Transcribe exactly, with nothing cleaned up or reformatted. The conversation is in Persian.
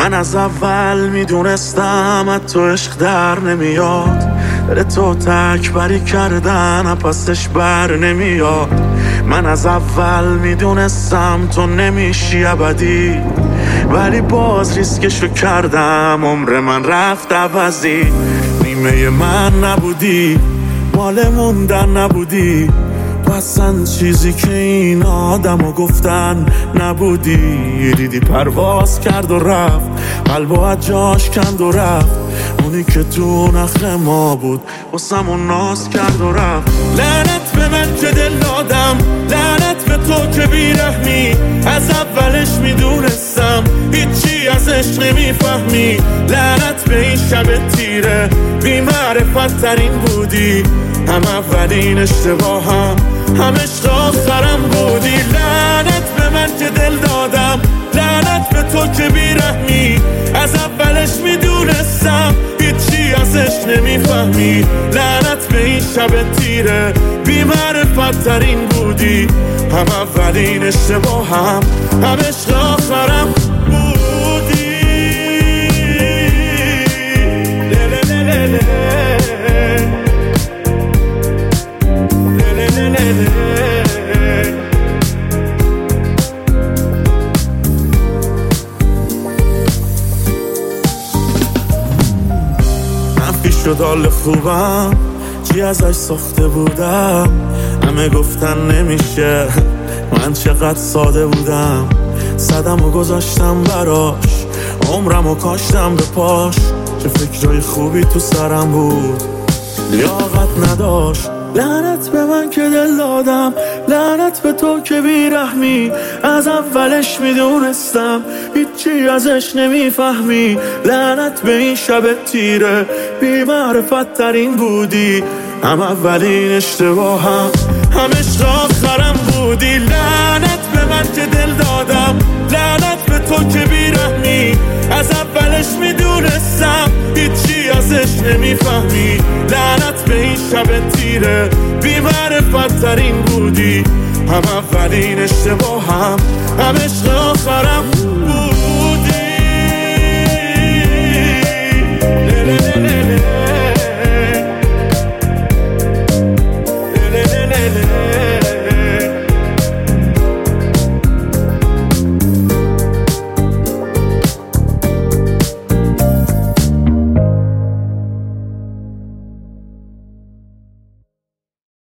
من از اول میدونستم از تو عشق در نمیاد، دل تو تکبری کردن پسش بر نمیاد. من از اول میدونستم تو نمیشی ابدی، ولی باز ریسکشو کردم، عمر من رفت عوضی. نیمه من نبودی، مال موندن نبودی، تو اصلا چیزی که این آدمو گفتن نبودی. دیدی پرواز کرد و رفت، قلبو از جاش کند و رفت، اونی که تو نخ ما بود واسمون ناز کرد و رفت. لعنت به من که دل دادم، لعنت به تو که بیرحمی، از اولش میدونستم هیچی از عشق نمیفهمی. لعنت به این شب تیره، بی معرفت ترین بودی، هم اولین اشتباهم هم عشق آخرم بودی. لعنت به من که دل دادم، لعنت به تو که بیرحمی، از اولش میدونستم هیچی از عشق نمیفهمی. لعنت به این شب تیره، بی معرفت ترین بودی، هم اولین اشتباهم هم عشق آخرم بودی. منفی شد حال خوبم، چی ازش ساخته بودم، همه گفتن نمیشه، من چقدر ساده بودم. صدم و گذاشتم براش، عمرم و کاشتم به پاش، چه فکرهای خوبی تو سرم بود، لیاقت نداشت. لعنت به من که دل دادم، لعنت به تو که بیرحمی، از اولش میدونستم هیچی ازش نمیفهمی. لعنت به این شب تیره، بی معرفت ترین بودی، هم اولین اشتباهم هم عشق آخرم بودی. لعنت به من که دل دادم، لعنت به تو که بیرحمی، از اولش میدونستم هیچی ازش نمیفهمی. لعنت به این شب تیره، بی معرفت ترین بودی، هم اولین اشتباهم هم عشق